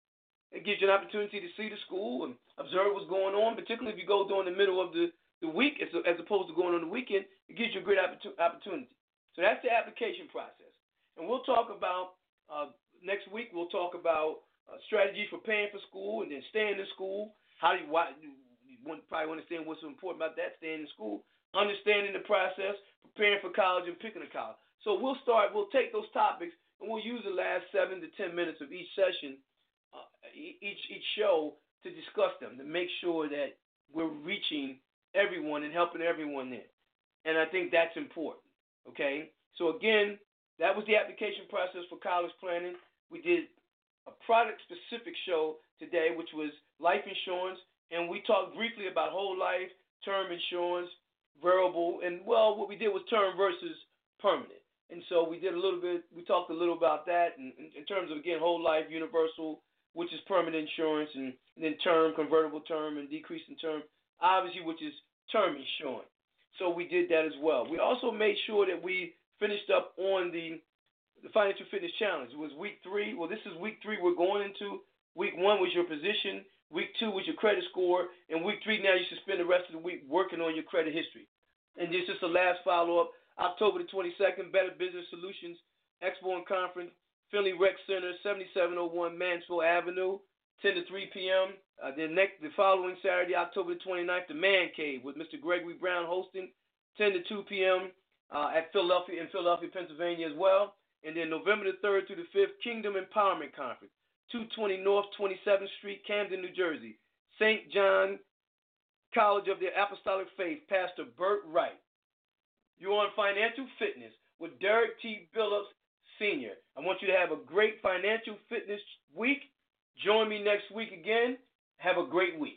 It gives you an opportunity to see the school and observe what's going on, particularly if you go during the middle of the, the week as, as opposed to going on the weekend. It gives you a great opportunity. So that's the application process. And we'll talk about, uh, next week, we'll talk about uh, strategies for paying for school and then staying in school. How do you, why, you probably understand what's so important about that, staying in school, understanding the process, preparing for college, and picking a college. So we'll start, we'll take those topics, and we'll use the last seven to ten minutes of each session, uh, each each show, to discuss them, to make sure that we're reaching everyone and helping everyone there. And I think that's important, okay? So, again, that was the application process for college planning. We did a product-specific show today, which was life insurance, and we talked briefly about whole life, term insurance, variable, and, well, what we did was term versus permanent. And so we did a little bit, we talked a little about that in, in, in terms of, again, whole life, universal, which is permanent insurance, and, and then term, convertible term, and decreasing term, obviously, which is term insurance. So we did that as well. We also made sure that we finished up on the, the Financial Fitness Challenge. It was week three. Well, this is week three we're going into. Week one was your position. Week two was your credit score. And week three, now you should spend the rest of the week working on your credit history. And this is the last follow-up. October the twenty-second, Better Business Solutions Expo and Conference, Finley Rec Center, seventy-seven oh one Mansfield Avenue, ten to three p.m. Uh, the next, the following Saturday, October the twenty-ninth, the Man Cave with Mister Gregory Brown hosting, ten to two p.m. Uh, at Philadelphia, in Philadelphia, Pennsylvania as well. And then November the third through the fifth, Kingdom Empowerment Conference, two twenty North twenty-seventh Street, Camden, New Jersey. Saint John College of the Apostolic Faith, Pastor Burt Wright. You're on Financial Fitness with Derek T. Billups, Senior I want you to have a great financial fitness week. Join me next week again. Have a great week.